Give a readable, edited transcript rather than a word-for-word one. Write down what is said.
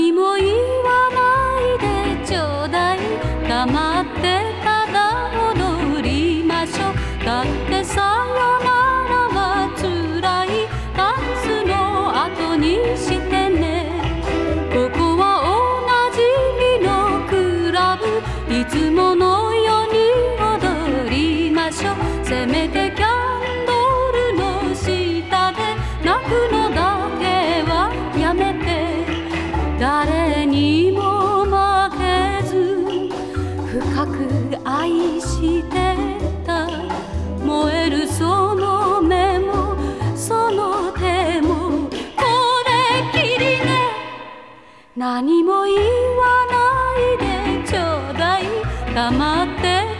何も言わないでちょうだい。黙ってただ踊りましょう。だってさよならはつらい。ダンスの後にしてね。ここはおなじみのクラブ。いつものように踊りましょう。せめてキャンドルの下で泣くのだけはやめて。誰にも負けず深く愛してた。燃えるその目もその手もこれきりね。何も言わないでちょうだい。黙って